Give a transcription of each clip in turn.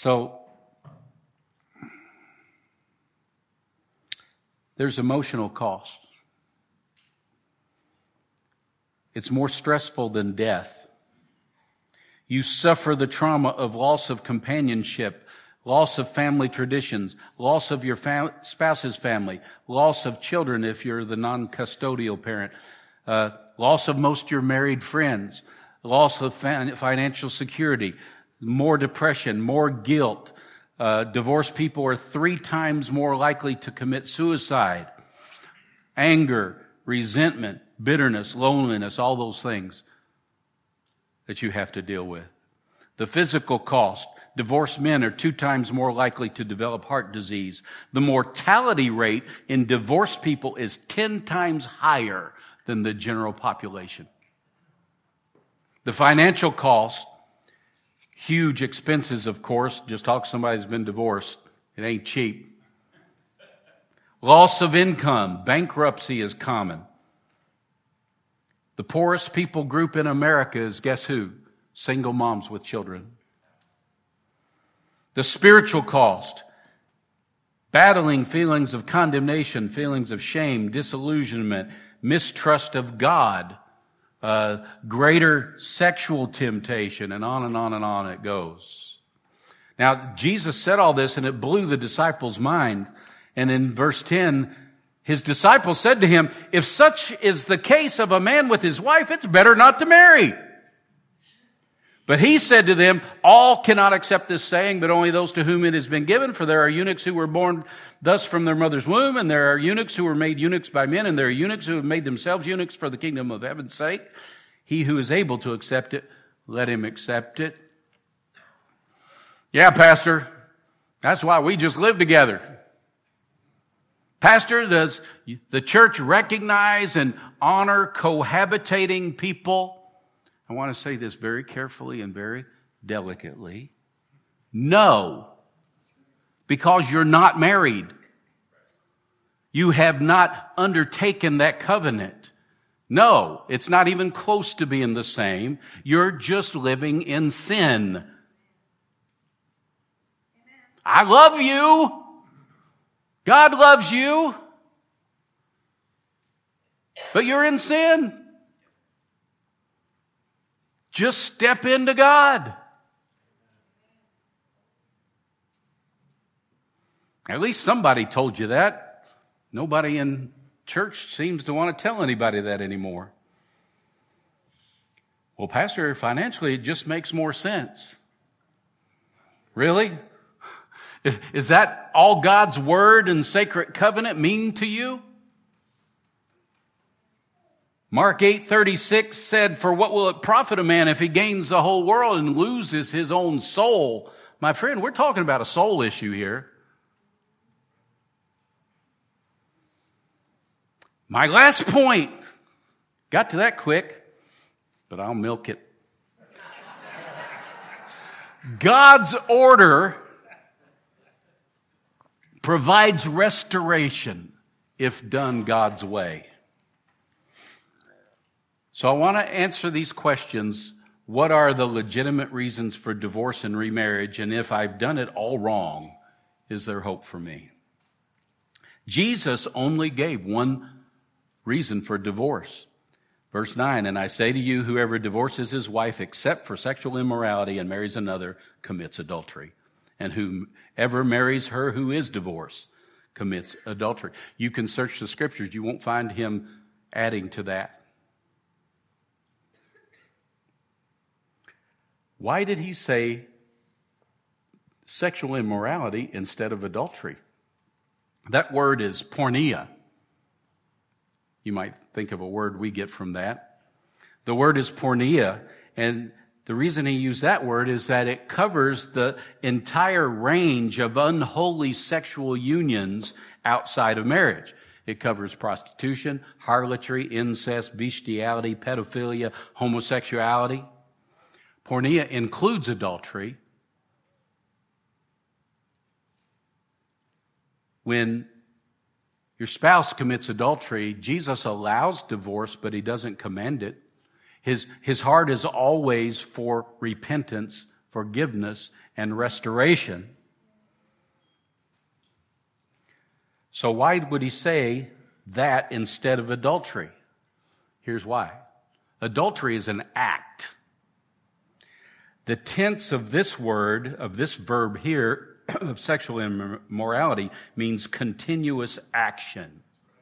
So, there's emotional cost. It's more stressful than death. You suffer the trauma of loss of companionship, loss of family traditions, loss of your spouse's family, loss of children if you're the non-custodial parent, loss of most of your married friends, loss of financial security, more depression, more guilt. Divorced people are 3 times more likely to commit suicide. Anger, resentment, bitterness, loneliness, all those things that you have to deal with. The physical cost. Divorced men are 2 times more likely to develop heart disease. The mortality rate in divorced people is 10 times higher than the general population. The financial cost. Huge expenses, of course. Just talk to somebody who's been divorced. It ain't cheap. Loss of income. Bankruptcy is common. The poorest people group in America is, guess who? Single moms with children. The spiritual cost. Battling feelings of condemnation, feelings of shame, disillusionment, mistrust of God. Greater sexual temptation, and on and on and on it goes. Now, Jesus said all this, and it blew the disciples' mind. And in verse 10, his disciples said to him, if such is the case of a man with his wife, it's better not to marry. But he said to them, all cannot accept this saying, but only those to whom it has been given. For there are eunuchs who were born thus from their mother's womb, and there are eunuchs who were made eunuchs by men, and there are eunuchs who have made themselves eunuchs for the kingdom of heaven's sake. He who is able to accept it, let him accept it. Yeah, Pastor, that's why we just live together. Pastor, does the church recognize and honor cohabitating people? I want to say this very carefully and very delicately. No, because you're not married. You have not undertaken that covenant. No, it's not even close to being the same. You're just living in sin. I love you. God loves you. But you're in sin. Just step into God. At least somebody told you that. Nobody in church seems to want to tell anybody that anymore. Well, Pastor, financially, it just makes more sense. Really? Is that all God's word and sacred covenant mean to you? Mark 8:36 said, for what will it profit a man if he gains the whole world and loses his own soul? My friend, we're talking about a soul issue here. My last point. Got to that quick, but I'll milk it. God's order provides restoration if done God's way. So I want to answer these questions. What are the legitimate reasons for divorce and remarriage? And if I've done it all wrong, is there hope for me? Jesus only gave one reason for divorce. Verse 9, and I say to you, whoever divorces his wife except for sexual immorality and marries another commits adultery. And whoever marries her who is divorced commits adultery. You can search the scriptures. You won't find him adding to that. Why did he say sexual immorality instead of adultery? That word is porneia. You might think of a word we get from that. The word is porneia, and the reason he used that word is that it covers the entire range of unholy sexual unions outside of marriage. It covers prostitution, harlotry, incest, bestiality, pedophilia, homosexuality. Porneia includes adultery. When your spouse commits adultery, Jesus allows divorce, but he doesn't commend it. His heart is always for repentance forgiveness, and restoration. So why would he say that instead of adultery? Here's why. Adultery is an act. The tense of this word, of this verb here, of sexual immorality, means continuous action.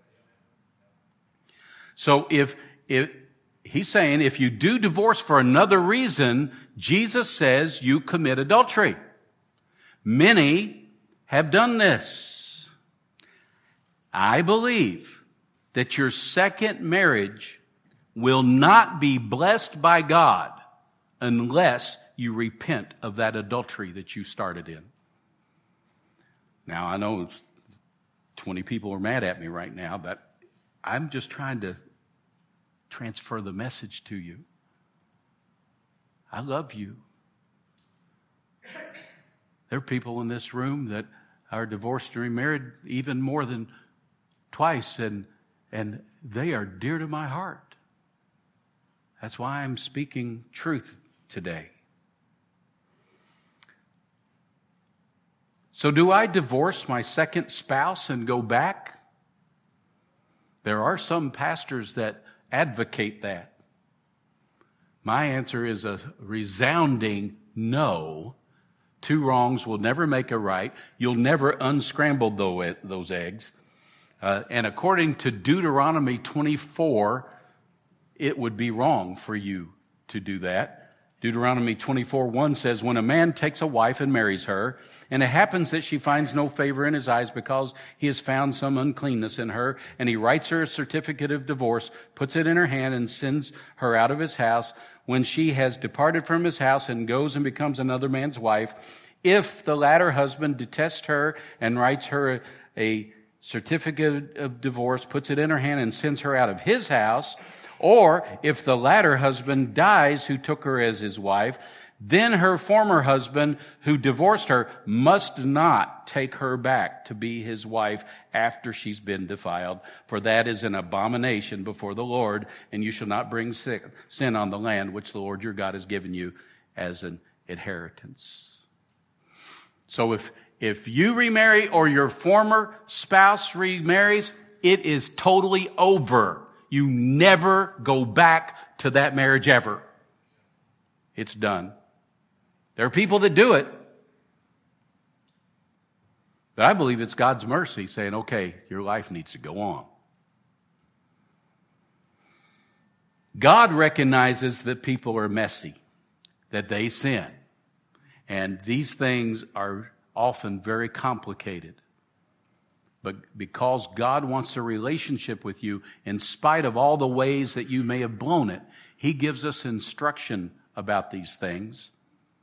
So if he's saying if you do divorce for another reason, Jesus says you commit adultery. Many have done this. I believe that your second marriage will not be blessed by God unless you repent of that adultery that you started in. Now, I know 20 people are mad at me right now, but I'm just trying to transfer the message to you. I love you. There are people in this room that are divorced and remarried even more than twice, and they are dear to my heart. That's why I'm speaking truth today. So do I divorce my second spouse and go back? There are some pastors that advocate that. My answer is a resounding no. Two wrongs will never make a right. You'll never unscramble those eggs. And according to Deuteronomy 24, it would be wrong for you to do that. Deuteronomy 24:1 says, when a man takes a wife and marries her, and it happens that she finds no favor in his eyes because he has found some uncleanness in her, and he writes her a certificate of divorce, puts it in her hand, and sends her out of his house, when she has departed from his house and goes and becomes another man's wife, if the latter husband detests her and writes her a certificate of divorce, puts it in her hand, and sends her out of his house, or if the latter husband dies who took her as his wife, then her former husband who divorced her must not take her back to be his wife after she's been defiled. For that is an abomination before the Lord, and you shall not bring sin on the land which the Lord your God has given you as an inheritance. So if you remarry or your former spouse remarries, it is totally over. You never go back to that marriage ever. It's done. There are people that do it. But I believe it's God's mercy saying, okay, your life needs to go on. God recognizes that people are messy, that they sin. And these things are often very complicated. But because God wants a relationship with you, in spite of all the ways that you may have blown it, He gives us instruction about these things.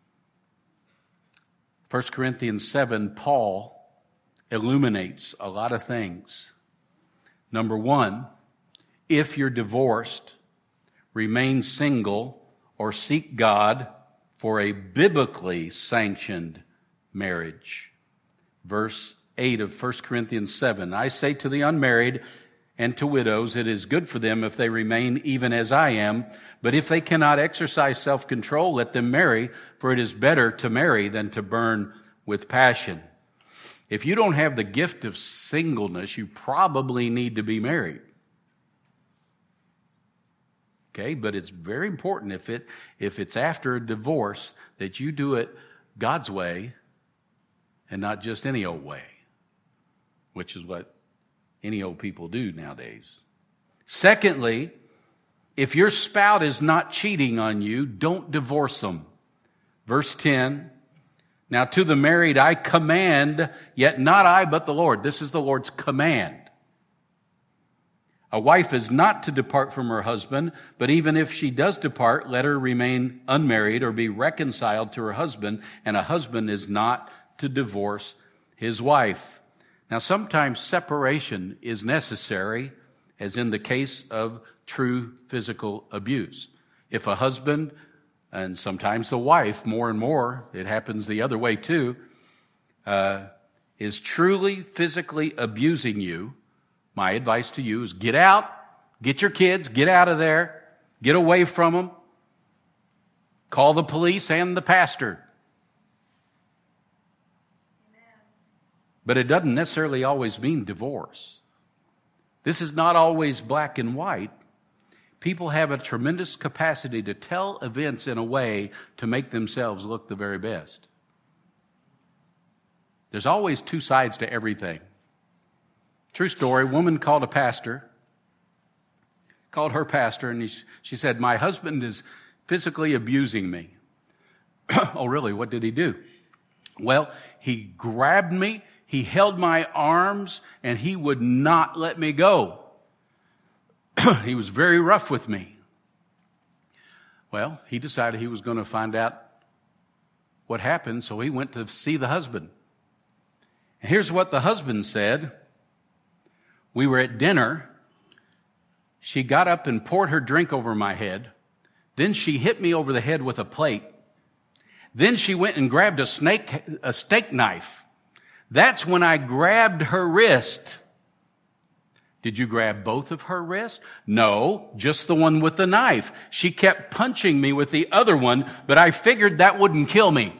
1 Corinthians 7, Paul illuminates a lot of things. Number one, if you're divorced, remain single or seek God for a biblically sanctioned marriage. Verse 8 of 1 Corinthians 7, I say to the unmarried and to widows, it is good for them if they remain even as I am. But if they cannot exercise self-control, let them marry, for it is better to marry than to burn with passion. If you don't have the gift of singleness, you probably need to be married. Okay, but it's very important if it's after a divorce that you do it God's way and not just any old way, which is what any old people do nowadays. Secondly, if your spouse is not cheating on you, don't divorce them. Verse 10, now to the married I command, yet not I but the Lord. This is the Lord's command. A wife is not to depart from her husband, but even if she does depart, let her remain unmarried or be reconciled to her husband, and a husband is not to divorce his wife. Now, sometimes separation is necessary, as in the case of true physical abuse. If a husband, and sometimes the wife, more and more, it happens the other way too, is truly physically abusing you, my advice to you is get out, get your kids, get out of there, get away from them, call the police and the pastor. But it doesn't necessarily always mean divorce. This is not always black and white. People have a tremendous capacity to tell events in a way to make themselves look the very best. There's always two sides to everything. True story, a woman called her pastor, and she said, "My husband is physically abusing me." "Oh, really? What did he do?" "Well, he grabbed me, he held my arms, and he would not let me go. He was very rough with me." Well, he decided he was going to find out what happened, so he went to see the husband. And here's what the husband said. "We were at dinner. She got up and poured her drink over my head. Then she hit me over the head with a plate. Then she went and grabbed a steak knife. That's when I grabbed her wrist." "Did you grab both of her wrists?" "No, just the one with the knife. She kept punching me with the other one, but I figured that wouldn't kill me."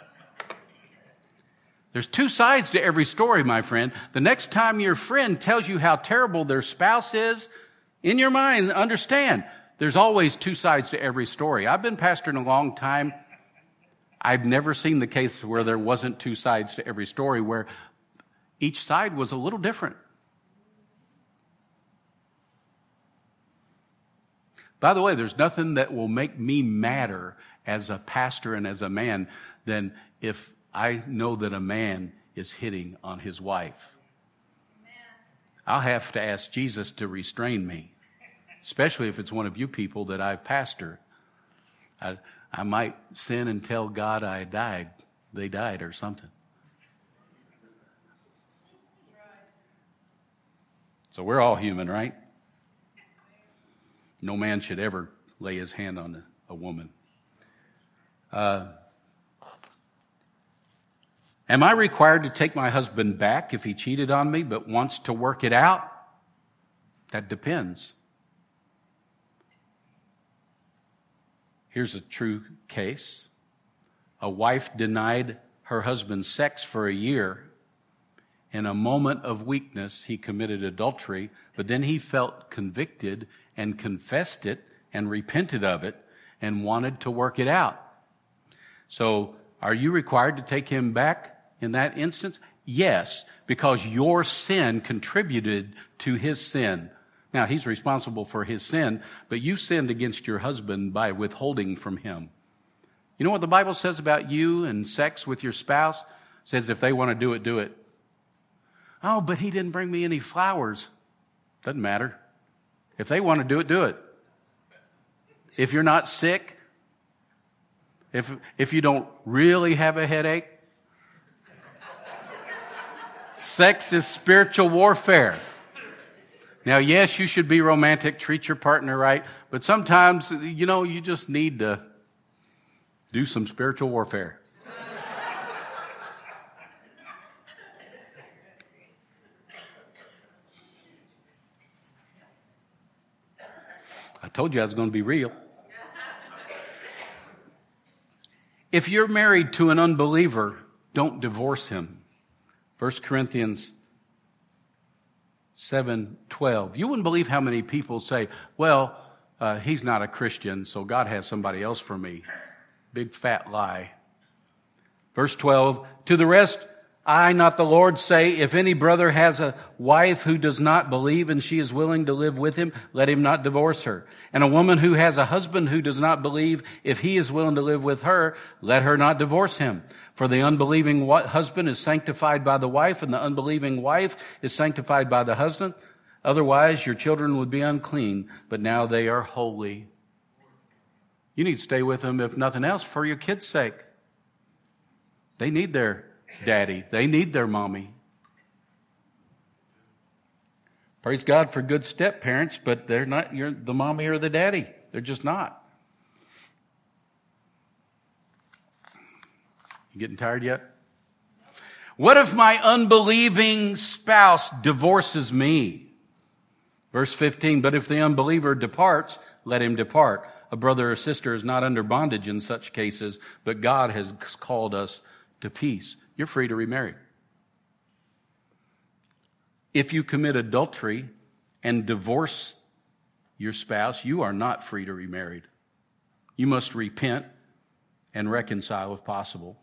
There's two sides to every story, my friend. The next time your friend tells you how terrible their spouse is, in your mind, understand, there's always two sides to every story. I've been pastoring a long time. I've never seen the case where there wasn't two sides to every story, where each side was a little different. By the way, there's nothing that will make me madder as a pastor and as a man than if I know that a man is hitting on his wife. I'll have to ask Jesus to restrain me, especially if it's one of you people that I've pastored. I might sin and tell God they died or something. So we're all human, right? No man should ever lay his hand on a woman. Am I required to take my husband back if he cheated on me but wants to work it out? That depends. Here's a true case. A wife denied her husband sex for a year. In a moment of weakness, he committed adultery, but then he felt convicted and confessed it and repented of it and wanted to work it out. So, are you required to take him back in that instance? Yes, because your sin contributed to his sin. Now, he's responsible for his sin, but you sinned against your husband by withholding from him. You know what the Bible says about you and sex with your spouse? It says if they want to do it, do it. "Oh, but he didn't bring me any flowers." Doesn't matter. If they want to do it, do it. If you're not sick, if you don't really have a headache, sex is spiritual warfare. Now, yes, you should be romantic, treat your partner right, but sometimes, you just need to do some spiritual warfare. I told you I was going to be real. If you're married to an unbeliever, don't divorce him. 1 Corinthians 7:12. You wouldn't believe how many people say, "Well, he's not a Christian, so God has somebody else for me." Big fat lie. Verse 12, "To the rest, I, not the Lord, say, if any brother has a wife who does not believe and she is willing to live with him, let him not divorce her. And a woman who has a husband who does not believe, if he is willing to live with her, let her not divorce him. For the unbelieving husband is sanctified by the wife, and the unbelieving wife is sanctified by the husband. Otherwise, your children would be unclean, but now they are holy." You need to stay with them, if nothing else, for your kids' sake. They need their daddy. They need their mommy. Praise God for good step parents, but they're not the mommy or the daddy. They're just not. You getting tired yet? What if my unbelieving spouse divorces me? Verse 15, "But if the unbeliever departs, let him depart. A brother or sister is not under bondage in such cases, but God has called us to peace." You're free to remarry. if you commit adultery and divorce your spouse, you are not free to remarry. You must repent and reconcile if possible.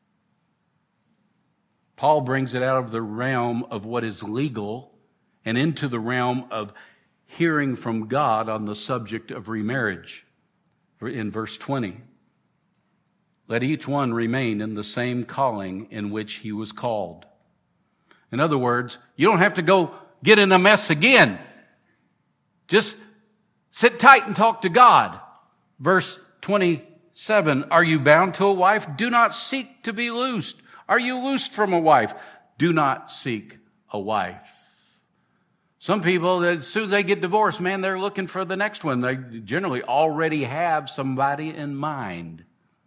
Paul brings it out of the realm of what is legal and into the realm of hearing from God on the subject of remarriage. In verse 20, let each one remain in the same calling in which he was called. In other words, you don't have to go get in a mess again. Just sit tight and talk to God. Verse 27, are you bound to a wife? Do not seek to be loosed. Are you loosed from a wife? Do not seek a wife. Some people, as soon as they get divorced, man, they're looking for the next one. They generally already have somebody in mind.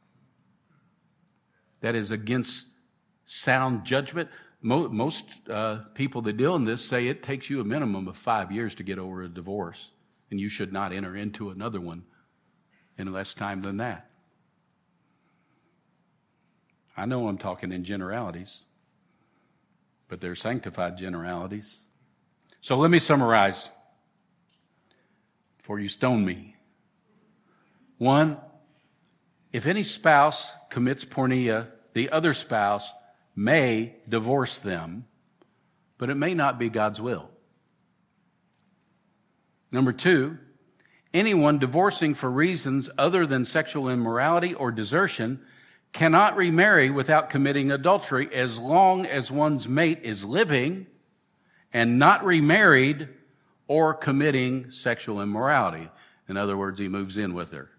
That is against sound judgment. Most people that deal in this say it takes you a minimum of 5 years to get over a divorce, and you should not enter into another one in less time than that. I know I'm talking in generalities, but they're sanctified generalities. So let me summarize before you stone me. 1, if any spouse commits porneia, the other spouse may divorce them, but it may not be God's will. Number 2, anyone divorcing for reasons other than sexual immorality or desertion cannot remarry without committing adultery as long as one's mate is living and not remarried or committing sexual immorality. In other words, he moves in with her.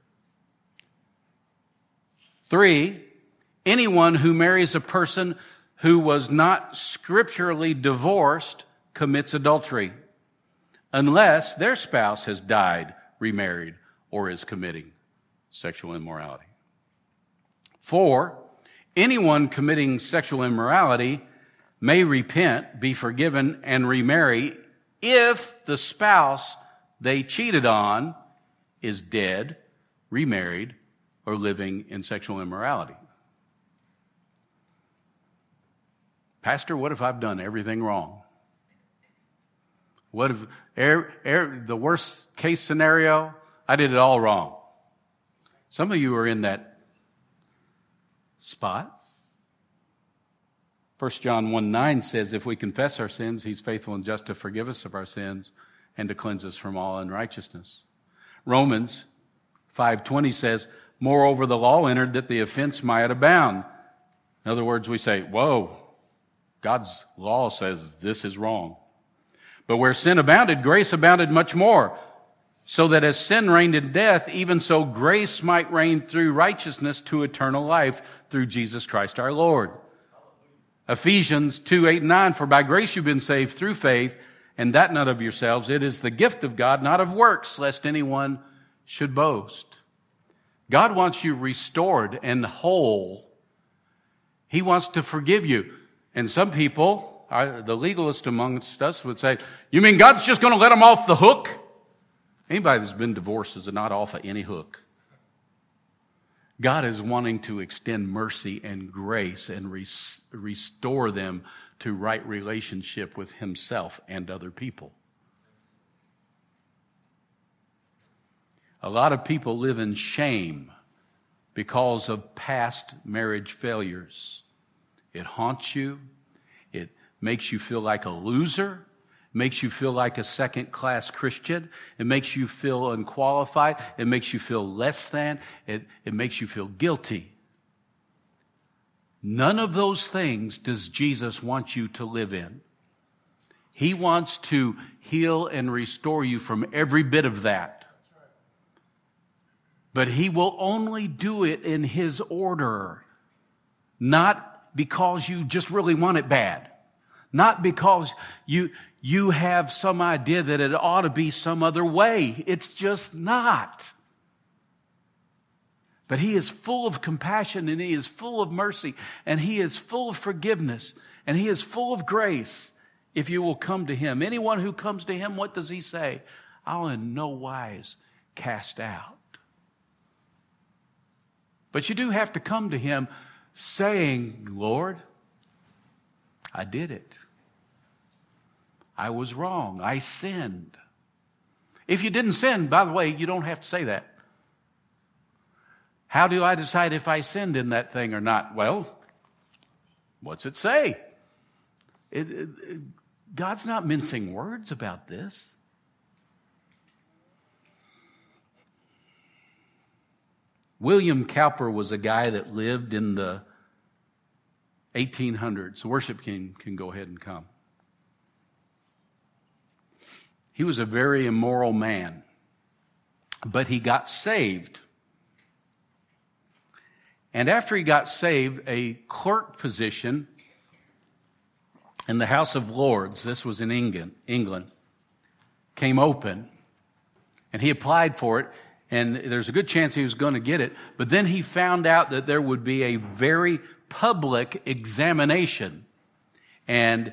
3, anyone who marries a person who was not scripturally divorced commits adultery unless their spouse has died, remarried, or is committing sexual immorality. 4, anyone committing sexual immorality may repent, be forgiven, and remarry if the spouse they cheated on is dead, remarried, or living in sexual immorality. Pastor, what if I've done everything wrong? What if the worst case scenario, I did it all wrong? Some of you are in that spot. 1 John 1:9 says, if we confess our sins, he's faithful and just to forgive us of our sins and to cleanse us from all unrighteousness. Romans 5:20 says, moreover, the law entered that the offense might abound. In other words, we say, whoa, God's law says this is wrong. But where sin abounded, grace abounded much more, so that as sin reigned in death, even so grace might reign through righteousness to eternal life through Jesus Christ our Lord. Ephesians 2:8-9, for by grace you've been saved through faith, and that not of yourselves. It is the gift of God, not of works, lest anyone should boast. God wants you restored and whole. He wants to forgive you. And some people, the legalist amongst us would say, you mean God's just going to let them off the hook? Anybody that's been divorced is not off of any hook. God is wanting to extend mercy and grace and restore them to right relationship with himself and other people. A lot of people live in shame because of past marriage failures. It haunts you. It makes you feel like a loser. Makes you feel like a second-class Christian. It makes you feel unqualified. It makes you feel less than. It makes you feel guilty. None of those things does Jesus want you to live in. He wants to heal and restore you from every bit of that. But he will only do it in his order. Not because you just really want it bad. Not because you have some idea that it ought to be some other way. It's just not. But he is full of compassion, and he is full of mercy, and he is full of forgiveness, and he is full of grace if you will come to him. Anyone who comes to him, what does he say? I'll in no wise cast out. But you do have to come to him saying, Lord, I did it. I was wrong. I sinned. If you didn't sin, by the way, you don't have to say that. How do I decide if I sinned in that thing or not? Well, what's it say? God's not mincing words about this. William Cowper was a guy that lived in the 1800s. The worship team can go ahead and come. He was a very immoral man, but he got saved. And after he got saved, a clerk position in the House of Lords, this was in England, came open, and he applied for it, and there's a good chance he was going to get it, but then he found out that there would be a very public examination, and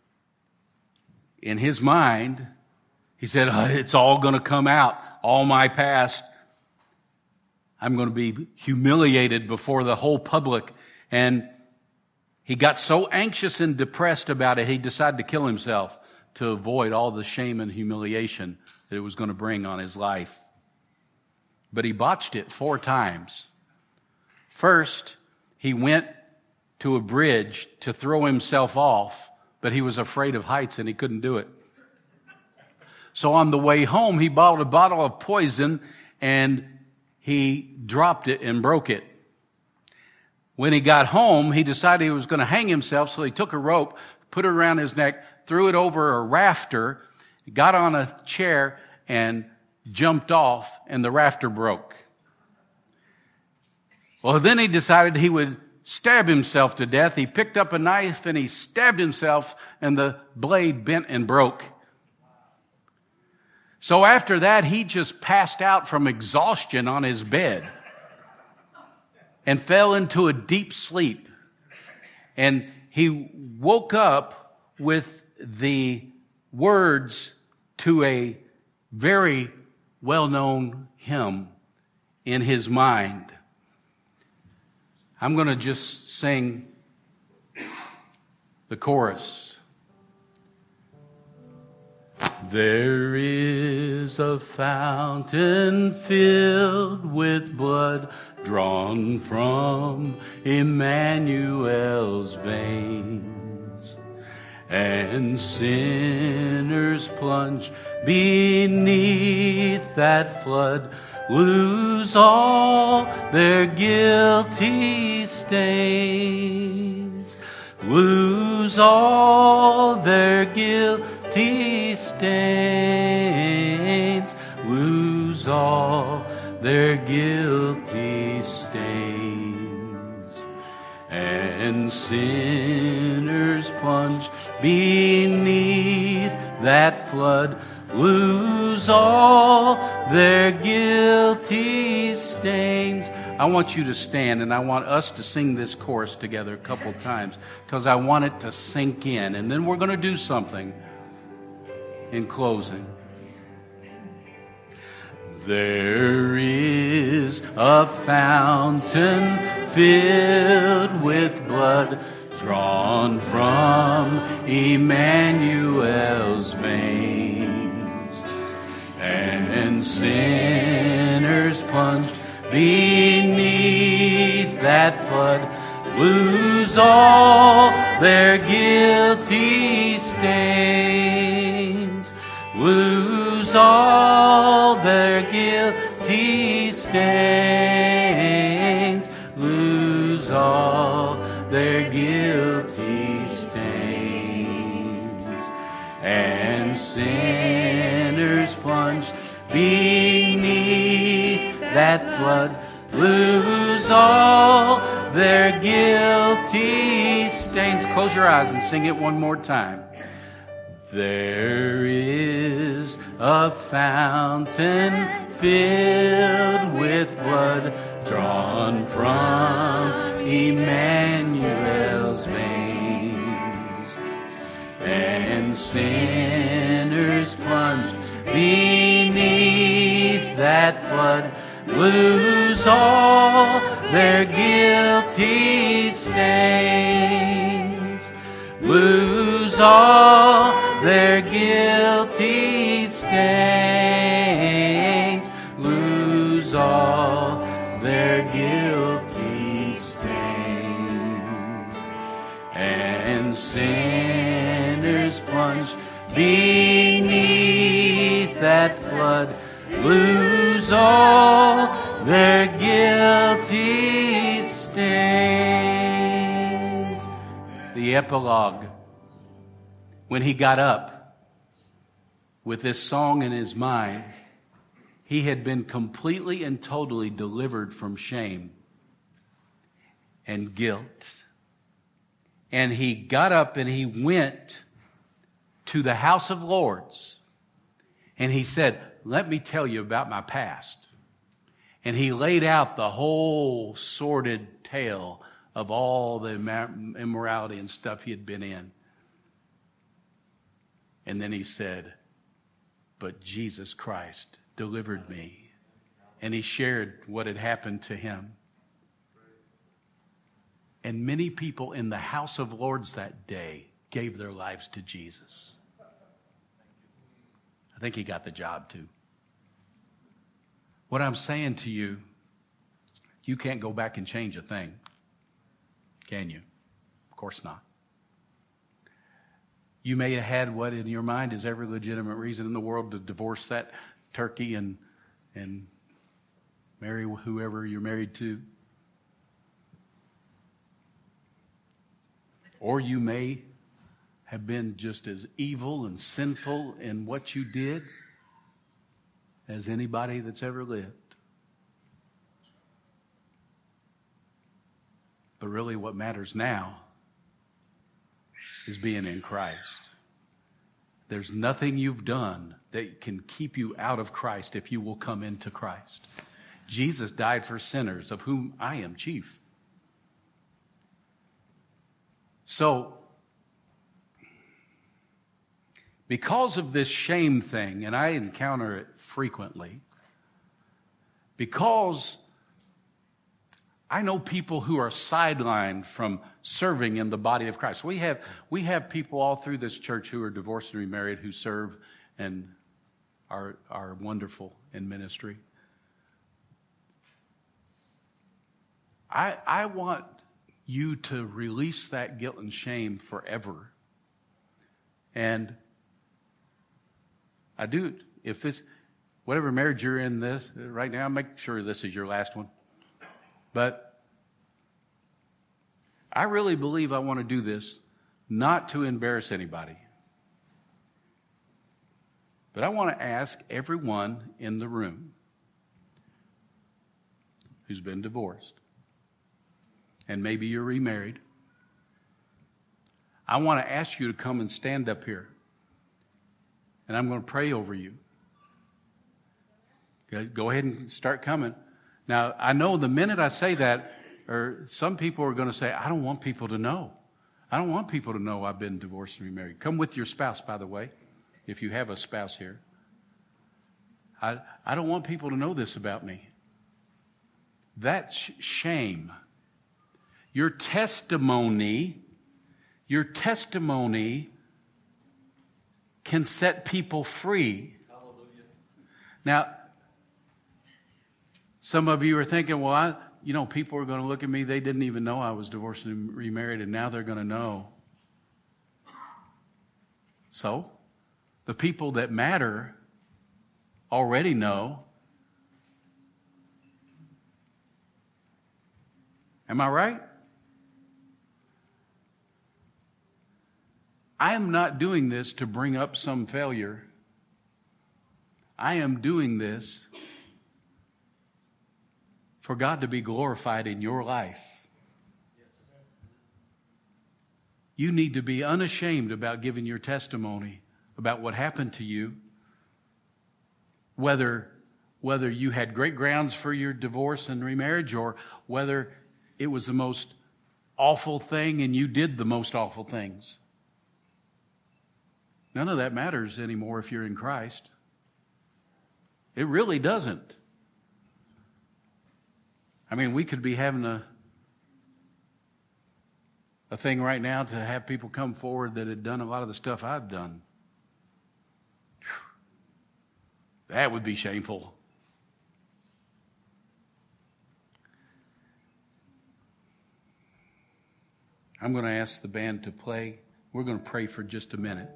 in his mind, he said, it's all going to come out, all my past. I'm going to be humiliated before the whole public. And he got so anxious and depressed about it, he decided to kill himself to avoid all the shame and humiliation that it was going to bring on his life. But he botched it 4 times. First, he went to a bridge to throw himself off, but he was afraid of heights and he couldn't do it. So on the way home, he bought a bottle of poison and he dropped it and broke it. When he got home, he decided he was going to hang himself, so he took a rope, put it around his neck, threw it over a rafter, got on a chair, and jumped off, and the rafter broke. Well, then he decided he would stab himself to death. He picked up a knife and he stabbed himself, and the blade bent and broke. So after that, he just passed out from exhaustion on his bed and fell into a deep sleep. And he woke up with the words to a very well-known hymn in his mind. I'm going to just sing the chorus. There is a fountain filled with blood drawn from Emmanuel's veins, and sinners plunge beneath that flood, lose all their guilty stains, lose all their guilty stains, lose all their guilty stains, and sinners plunge beneath that flood, lose all their guilty stains. I want you to stand, and I want us to sing this chorus together a couple times because I want it to sink in, and then we're going to do something in closing. There is a fountain filled with blood drawn from Emmanuel's veins, and sinners plunged beneath that flood, lose all their guilty stains, lose all their guilty stains, lose all their guilty stains, and sinners plunged beneath that flood, lose all their guilty stains. Close your eyes and sing it one more time. There is a fountain filled with blood drawn from Emmanuel's veins, and sinners plunged beneath that flood, lose all their guilty stains, lose all their guilty stains. Lose all their guilty stains. And sinners plunged beneath that flood lose all their guilty stains. The epilogue. When he got up with this song in his mind, he had been completely and totally delivered from shame and guilt. And he got up and he went to the House of Lords. And he said, let me tell you about my past. And he laid out the whole sordid tale of all the immorality and stuff he had been in. And then he said, but Jesus Christ delivered me. And he shared what had happened to him. And many people in the House of Lords that day gave their lives to Jesus. I think he got the job too. What I'm saying to you, you can't go back and change a thing, can you? Of course not. You may have had what in your mind is every legitimate reason in the world to divorce that turkey and marry whoever you're married to. Or you may have been just as evil and sinful in what you did as anybody that's ever lived. But really what matters now is being in Christ. There's nothing you've done that can keep you out of Christ if you will come into Christ. Jesus died for sinners, of whom I am chief. So, because of this shame thing, and I encounter it frequently, because I know people who are sidelined from serving in the body of Christ. We have people all through this church who are divorced and remarried who serve and are wonderful in ministry. I want you to release that guilt and shame forever. And I do, if this, whatever marriage you're in this right now, make sure this is your last one. But I really believe I want to do this not to embarrass anybody. But I want to ask everyone in the room who's been divorced, and maybe you're remarried, I want to ask you to come and stand up here. And I'm going to pray over you. Okay, go ahead and start coming. Now, I know the minute I say that, or some people are going to say, I don't want people to know. I don't want people to know I've been divorced and remarried. Come with your spouse, by the way, if you have a spouse here. I don't want people to know this about me. That's shame. Your testimony can set people free. Hallelujah. Now, some of you are thinking, well, people are going to look at me. They didn't even know I was divorced and remarried, and now they're going to know. So, the people that matter already know. Am I right? I am not doing this to bring up some failure. I am doing this for God to be glorified in your life. You need to be unashamed about giving your testimony about what happened to you, whether you had great grounds for your divorce and remarriage, or whether it was the most awful thing and you did the most awful things. None of that matters anymore if you're in Christ. It really doesn't. I mean, we could be having a thing right now to have people come forward that had done a lot of the stuff I've done. That would be shameful. I'm going to ask the band to play. We're going to pray for just a minute.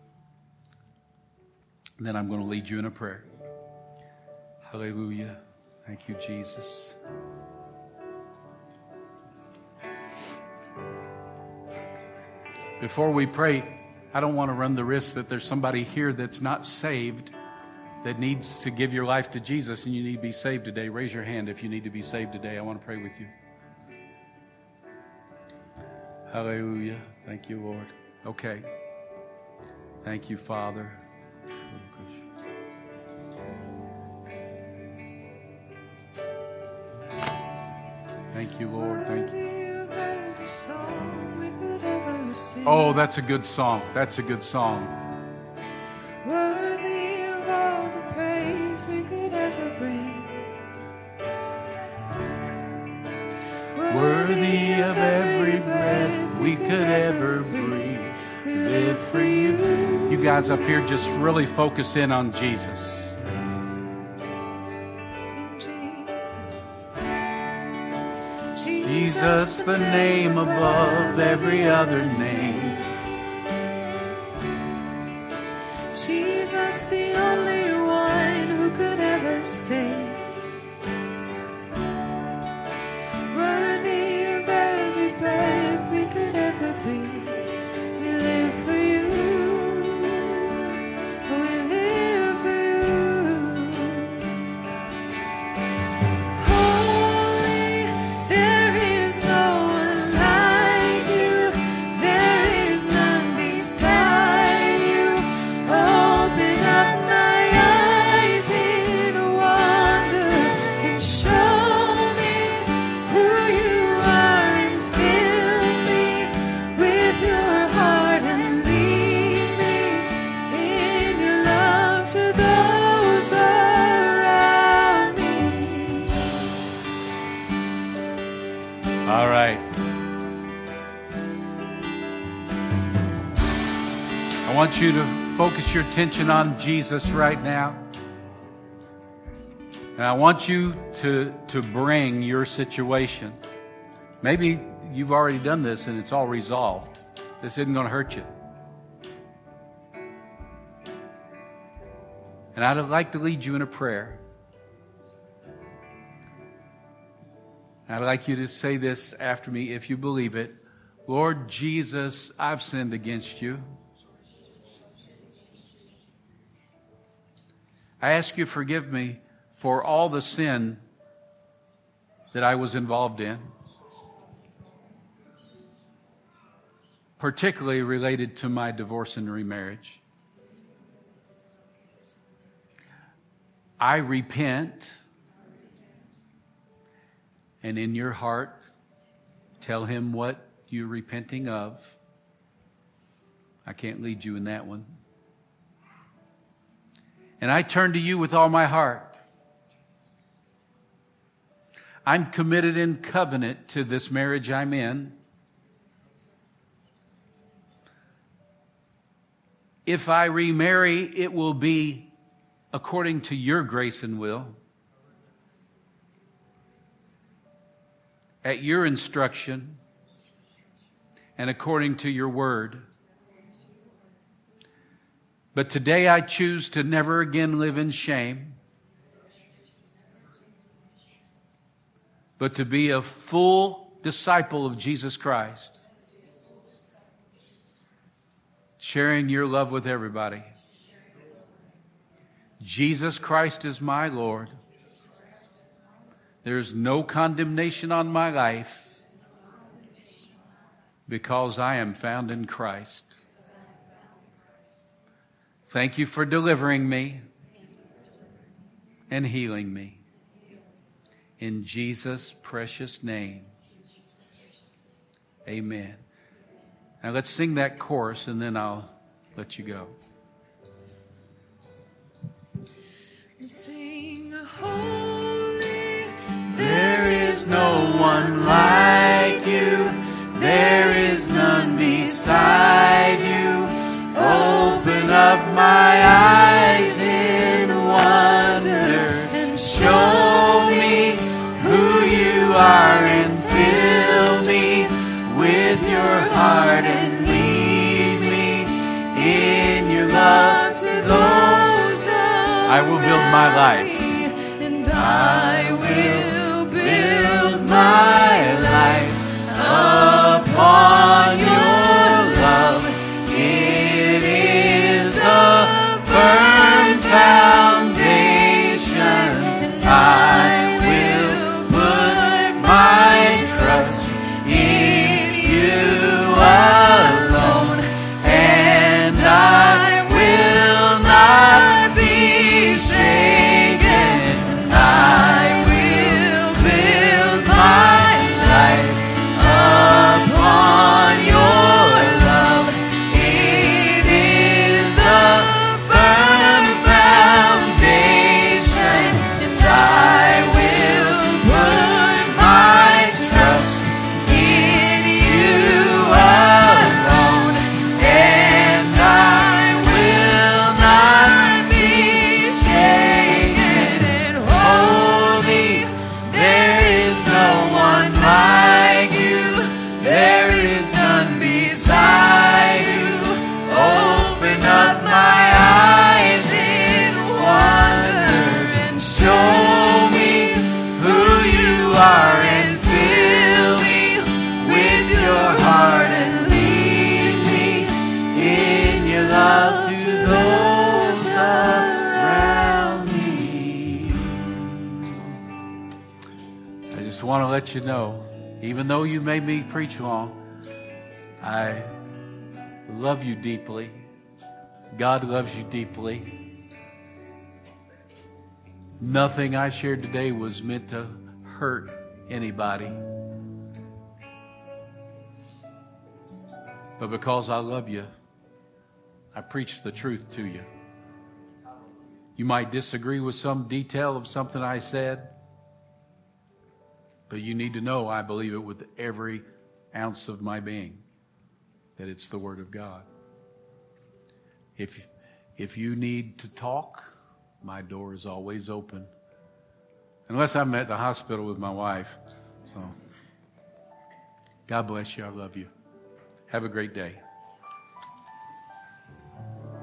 And then I'm going to lead you in a prayer. Hallelujah. Thank you, Jesus. Before we pray, I don't want to run the risk that there's somebody here that's not saved that needs to give your life to Jesus and you need to be saved today. Raise your hand if you need to be saved today. I want to pray with you. Hallelujah. Thank you, Lord. Okay. Thank you, Father. Thank you, Lord. Thank you. Oh, that's a good song. That's a good song. Worthy of all the praise we could ever bring. Worthy of every breath we could ever breathe. We live for you. You guys up here just really focus in on Jesus. Jesus, the name above every other name. Jesus, the only one who could ever save. Worthy of every breath we could ever breathe. We live for you. We live for you. Holy, there is no one like you. There is none beside you. Open up my eyes in wonder and show me who you are and fill me with your heart and lead me in your love to those around me. All right. I want you to focus your attention on Jesus right now. And I want you to bring your situation. Maybe you've already done this and it's all resolved. This isn't going to hurt you. And I'd like to lead you in a prayer. I'd like you to say this after me if you believe it. Lord Jesus, I've sinned against you. I ask you to forgive me for all the sin that I was involved in, particularly related to my divorce and remarriage. I repent, and in your heart, tell him what you're repenting of. I can't lead you in that one. And I turn to you with all my heart. I'm committed in covenant to this marriage I'm in. If I remarry, it will be according to your grace and will, at your instruction, and according to your word. But today I choose to never again live in shame, but to be a full disciple of Jesus Christ, sharing your love with everybody. Jesus Christ is my Lord. There's no condemnation on my life because I am found in Christ. Thank you for delivering me and healing me. In Jesus' precious name. Amen. Now let's sing that chorus and then I'll let you go. Sing holy, There is no one like you. There is none beside you. Open up my eyes in wonder with your heart and lead me in your love to those I will build my life. And I will build my life upon your love. It is a firm foundation. And I will put my trust in you alone. And I will not be shaken. And I will build my life upon your love. It is a firm foundation. And I will put my trust in you alone. And I will not be shaken. And holy, there is no one like you. There is none beside you. Open up my eyes in wonder and show me who you are, and fill me with your heart and lead me in your love to those around me. I just want to let you know, even though you made me preach long, I love you deeply. God loves you deeply. Nothing I shared today was meant to hurt anybody. But because I love you, I preach the truth to you. You might disagree with some detail of something I said, but you need to know I believe it with every ounce of my being, that it's the Word of God. If you need to talk, my door is always open. Unless I'm at the hospital with my wife. So, God bless you. I love you. Have a great day.